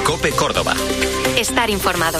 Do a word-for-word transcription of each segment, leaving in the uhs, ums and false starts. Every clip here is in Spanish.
COPE Córdoba. Estar informado.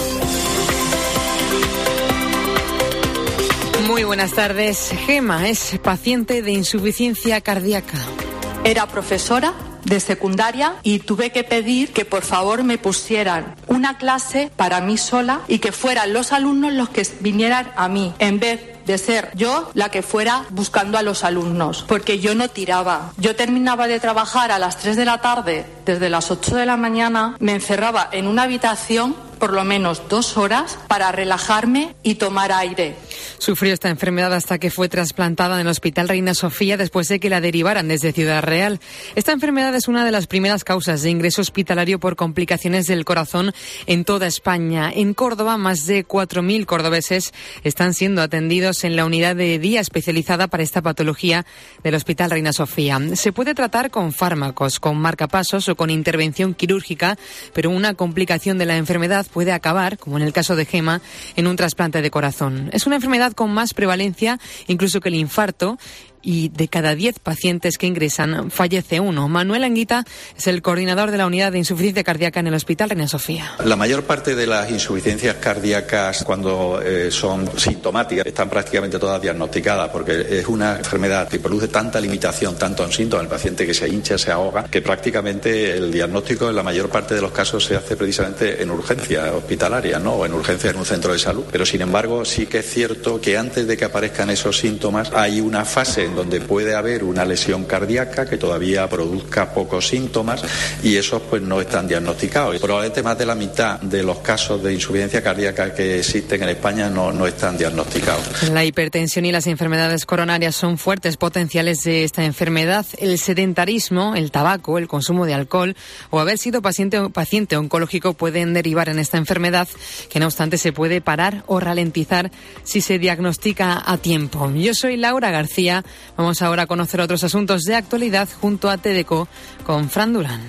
Muy buenas tardes. Gema es paciente de insuficiencia cardíaca. Era profesora de secundaria y tuve que pedir que por favor me pusieran una clase para mí sola y que fueran los alumnos los que vinieran a mí, en vez de ser yo la que fuera buscando a los alumnos, porque yo no tiraba. Yo terminaba de trabajar a las tres de la tarde, desde las ocho de la mañana, me encerraba en una habitación por lo menos dos horas para relajarme y tomar aire. Sufrió esta enfermedad hasta que fue trasplantada en el Hospital Reina Sofía después de que la derivaran desde Ciudad Real. Esta enfermedad es una de las primeras causas de ingreso hospitalario por complicaciones del corazón en toda España. En Córdoba, más de cuatro mil cordobeses están siendo atendidos en la unidad de día especializada para esta patología del Hospital Reina Sofía. Se puede tratar con fármacos, con marcapasos o con intervención quirúrgica, pero una complicación de la enfermedad puede acabar, como en el caso de Gema, en un trasplante de corazón. Es una enfermedad con más prevalencia incluso que el infarto, y de cada diez pacientes que ingresan fallece uno. Manuel Anguita es el coordinador de la unidad de insuficiencia cardíaca en el Hospital Reina Sofía. La mayor parte de las insuficiencias cardíacas, cuando eh, son sintomáticas, están prácticamente todas diagnosticadas, porque es una enfermedad que produce tanta limitación, tanto en síntomas, el paciente que se hincha, se ahoga, que prácticamente el diagnóstico en la mayor parte de los casos se hace precisamente en urgencia hospitalaria, ¿no? O en urgencia en un centro de salud. Pero sin embargo, sí que es cierto que antes de que aparezcan esos síntomas hay una fase en donde puede haber una lesión cardíaca que todavía produzca pocos síntomas y esos pues no están diagnosticados. Probablemente más de la mitad de los casos de insuficiencia cardíaca que existen en España no, no están diagnosticados. La hipertensión y las enfermedades coronarias son fuertes potenciales de esta enfermedad. El sedentarismo, el tabaco, el consumo de alcohol o haber sido paciente, paciente oncológico pueden derivar en esta enfermedad, que no obstante se puede parar o ralentizar si se diagnostica a tiempo. Yo soy Laura García. Vamos ahora a conocer otros asuntos de actualidad junto a TEDECO con Fran Durán.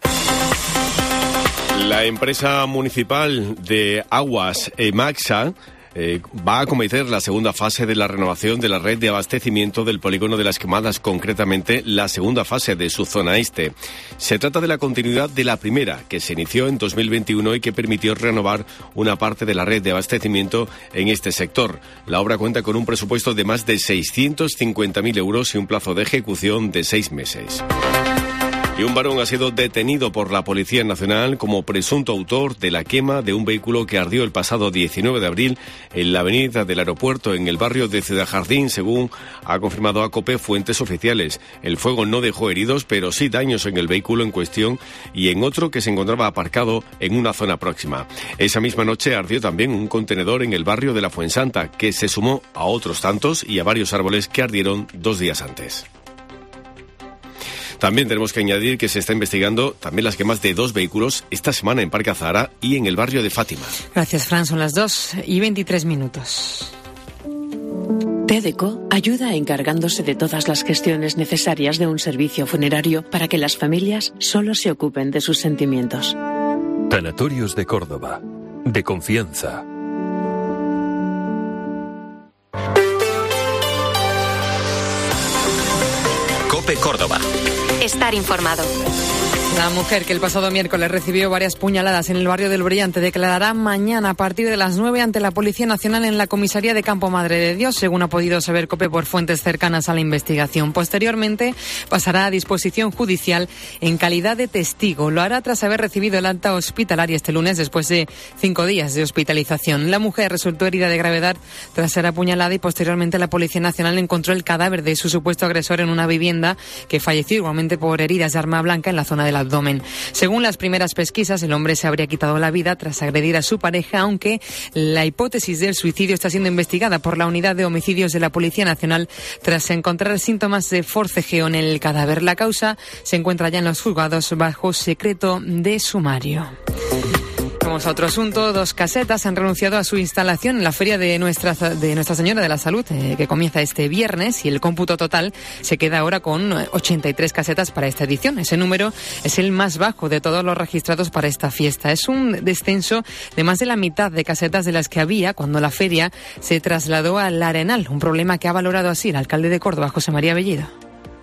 La empresa municipal de aguas Emaxa Eh, va a acometer la segunda fase de la renovación de la red de abastecimiento del polígono de Las Quemadas, concretamente la segunda fase de su zona este. Se trata de la continuidad de la primera, que se inició en dos mil veintiuno y que permitió renovar una parte de la red de abastecimiento en este sector. La obra cuenta con un presupuesto de más de seiscientos cincuenta mil euros y un plazo de ejecución de seis meses. Y un varón ha sido detenido por la Policía Nacional como presunto autor de la quema de un vehículo que ardió el pasado diecinueve de abril en la avenida del Aeropuerto, en el barrio de Ciudad Jardín, según ha confirmado a COPE fuentes oficiales. El fuego no dejó heridos, pero sí daños en el vehículo en cuestión y en otro que se encontraba aparcado en una zona próxima. Esa misma noche ardió también un contenedor en el barrio de la Fuensanta, que se sumó a otros tantos y a varios árboles que ardieron dos días antes. También tenemos que añadir que se está investigando también las quemas de dos vehículos esta semana en Parque Azahara y en el barrio de Fátima. Gracias, Fran. Son las dos y veintitrés minutos. TEDECO ayuda encargándose de todas las gestiones necesarias de un servicio funerario para que las familias solo se ocupen de sus sentimientos. Tanatorios de Córdoba. De confianza. COPE Córdoba. Estar informado. La mujer que el pasado miércoles recibió varias puñaladas en el barrio del Brillante declarará mañana a partir de las nueve ante la Policía Nacional en la comisaría de Campo Madre de Dios, según ha podido saber COPE por fuentes cercanas a la investigación. Posteriormente pasará a disposición judicial en calidad de testigo. Lo hará tras haber recibido el alta hospitalaria este lunes después de cinco días de hospitalización. La mujer resultó herida de gravedad tras ser apuñalada y posteriormente la Policía Nacional encontró el cadáver de su supuesto agresor en una vivienda, que falleció igualmente por heridas de arma blanca en la zona del abdomen. Según las primeras pesquisas, el hombre se habría quitado la vida tras agredir a su pareja, aunque la hipótesis del suicidio está siendo investigada por la Unidad de Homicidios de la Policía Nacional tras encontrar síntomas de forcejeo en el cadáver. La causa se encuentra ya en los juzgados bajo secreto de sumario. Vamos a otro asunto. Dos casetas han renunciado a su instalación en la Feria de Nuestra, de Nuestra Señora de la Salud, eh, que comienza este viernes, y el cómputo total se queda ahora con ochenta y tres casetas para esta edición. Ese número es el más bajo de todos los registrados para esta fiesta. Es un descenso de más de la mitad de casetas de las que había cuando la feria se trasladó al Arenal, un problema que ha valorado así el alcalde de Córdoba, José María Bellido.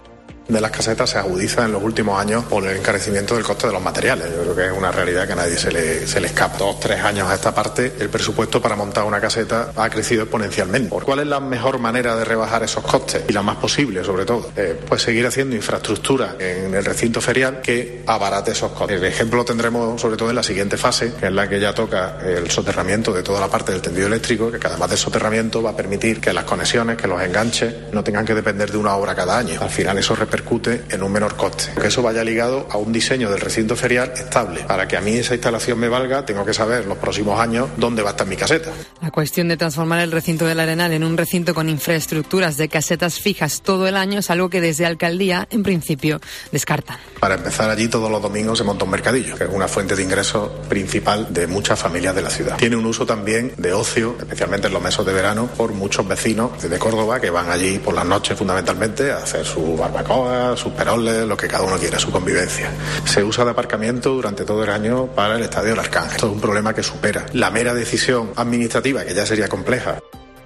de las casetas se agudiza en los últimos años por el encarecimiento del coste de los materiales. Yo creo que es una realidad que a nadie se le, se le escapa. Dos, tres años a esta parte, el presupuesto para montar una caseta ha crecido exponencialmente. ¿Cuál es la mejor manera de rebajar esos costes? Y la más posible, sobre todo, eh, pues seguir haciendo infraestructura en el recinto ferial que abarate esos costes. El ejemplo lo tendremos sobre todo en la siguiente fase, que es la que ya toca el soterramiento de toda la parte del tendido eléctrico, que además del soterramiento va a permitir que las conexiones, que los enganches no tengan que depender de una obra cada año. Al final eso repercute en un menor coste. Que eso vaya ligado a un diseño del recinto ferial estable. Para que a mí esa instalación me valga, tengo que saber los próximos años dónde va a estar mi caseta. La cuestión de transformar el recinto del Arenal en un recinto con infraestructuras de casetas fijas todo el año es algo que desde Alcaldía, en principio, descartan. Para empezar, allí todos los domingos se monta un mercadillo, que es una fuente de ingresos principal de muchas familias de la ciudad. Tiene un uso también de ocio, especialmente en los meses de verano, por muchos vecinos de Córdoba que van allí por las noches fundamentalmente a hacer su barbacoa, sus peroles, lo que cada uno quiera, su convivencia. Se usa de aparcamiento durante todo el año para el Estadio del Arcángel. Esto es un problema que supera la mera decisión administrativa, que ya sería compleja.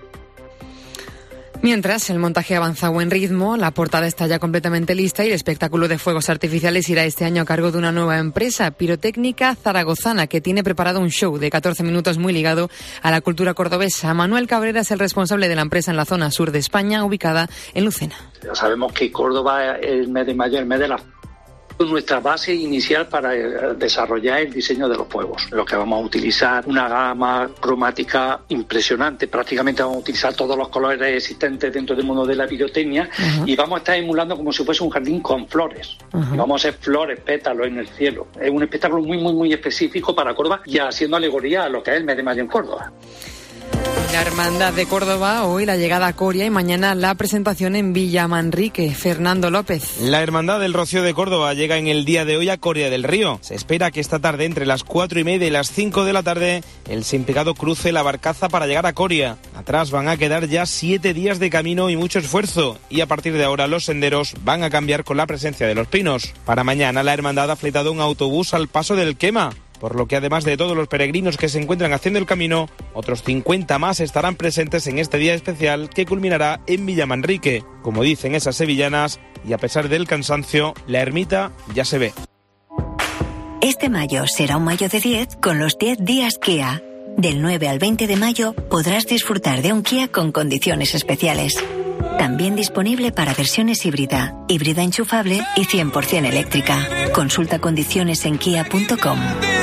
Mientras, el montaje avanza a buen ritmo, la portada está ya completamente lista y el espectáculo de fuegos artificiales irá este año a cargo de una nueva empresa, Pirotécnica Zaragozana, que tiene preparado un show de catorce minutos muy ligado a la cultura cordobesa. Manuel Cabrera es el responsable de la empresa en la zona sur de España, ubicada en Lucena. Ya sabemos que Córdoba es el mes de mayo, el mes de la... nuestra base inicial para desarrollar el diseño de los fuegos. Lo que vamos a utilizar una gama cromática impresionante. Prácticamente vamos a utilizar todos los colores existentes dentro del mundo de la pirotecnia. Uh-huh. Y vamos a estar emulando como si fuese un jardín con flores. Uh-huh. Vamos a hacer flores, pétalos en el cielo. Es un espectáculo muy, muy, muy específico para Córdoba y haciendo alegoría a lo que es el mes de mayo en Córdoba. La Hermandad de Córdoba, hoy la llegada a Coria y mañana la presentación en Villamanrique. Fernando López. La Hermandad del Rocío de Córdoba llega en el día de hoy a Coria del Río. Se espera que esta tarde, entre las cuatro y media y las cinco de la tarde, el Sin Pecado cruce la barcaza para llegar a Coria. Atrás van a quedar ya siete días de camino y mucho esfuerzo. Y a partir de ahora los senderos van a cambiar con la presencia de los pinos. Para mañana la Hermandad ha fletado un autobús al paso del Quema, por lo que además de todos los peregrinos que se encuentran haciendo el camino, otros cincuenta más estarán presentes en este día especial que culminará en Villamanrique. Como dicen esas sevillanas, y a pesar del cansancio, la ermita ya se ve. Este mayo será un mayo de diez con los diez días Kia. Del nueve al veinte de mayo podrás disfrutar de un Kia con condiciones especiales. También disponible para versiones híbrida, híbrida enchufable y cien por ciento eléctrica. Consulta condiciones en kia punto com.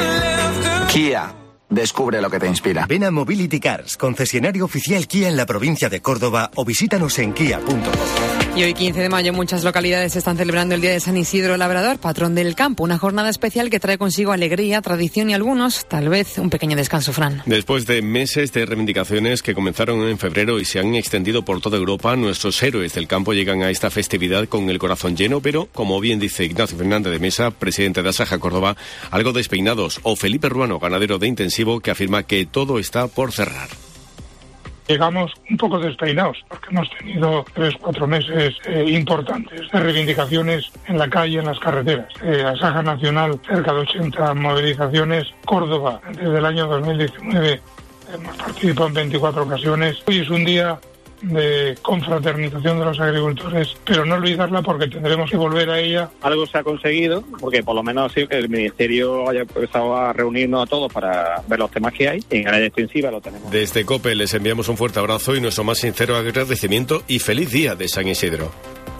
Kia. Descubre lo que te inspira. Ven a Mobility Cars, concesionario oficial Kia en la provincia de Córdoba, o visítanos en kia punto com. Y hoy, quince de mayo, muchas localidades están celebrando el Día de San Isidro Labrador, patrón del campo. Una jornada especial que trae consigo alegría, tradición y algunos, tal vez, un pequeño descanso, Fran. Después de meses de reivindicaciones que comenzaron en febrero y se han extendido por toda Europa, nuestros héroes del campo llegan a esta festividad con el corazón lleno, pero, como bien dice Ignacio Fernández de Mesa, presidente de Asaja Córdoba, algo despeinados, o Felipe Ruano, ganadero de intensivo, que afirma que todo está por cerrar. Llegamos un poco despeinados porque hemos tenido tres, cuatro meses eh, importantes de reivindicaciones en la calle, en las carreteras. Eh, Asaja Nacional, cerca de ochenta movilizaciones. Córdoba, desde el año dos mil diecinueve, hemos participado en veinticuatro ocasiones. Hoy es un día de confraternización de los agricultores, pero no olvidarla porque tendremos que volver a ella. Algo se ha conseguido, porque por lo menos sí que el Ministerio haya empezado a reunirnos a todos para ver los temas que hay. En área extensiva lo tenemos. Desde COPE les enviamos un fuerte abrazo y nuestro más sincero agradecimiento y feliz día de San Isidro.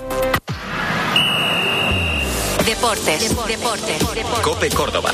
Deportes. Deportes. Deportes. COPE Córdoba.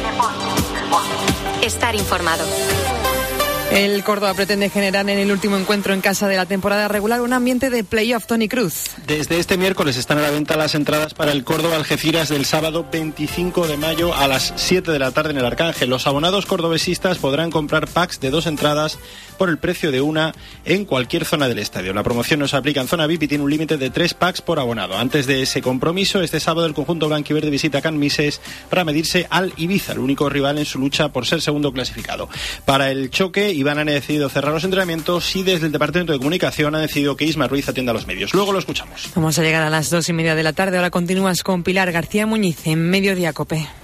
Estar informado. El Córdoba pretende generar en el último encuentro en casa de la temporada regular un ambiente de playoff. Toni Cruz. Desde este miércoles están a la venta las entradas para el Córdoba Algeciras del sábado veinticinco de mayo a las siete de la tarde en el Arcángel. Los abonados cordobesistas podrán comprar packs de dos entradas por el precio de una en cualquier zona del estadio. La promoción no se aplica en zona V I P y tiene un límite de tres packs por abonado. Antes de ese compromiso, este sábado el conjunto blanquiverde visita Can Mises para medirse al Ibiza, el único rival en su lucha por ser segundo clasificado. Para el choque, Iván ha decidido cerrar los entrenamientos y desde el Departamento de Comunicación ha decidido que Isma Ruiz atienda a los medios. Luego lo escuchamos. Vamos a llegar a las dos y media de la tarde. Ahora continúas con Pilar García Muñiz en Mediodía COPE.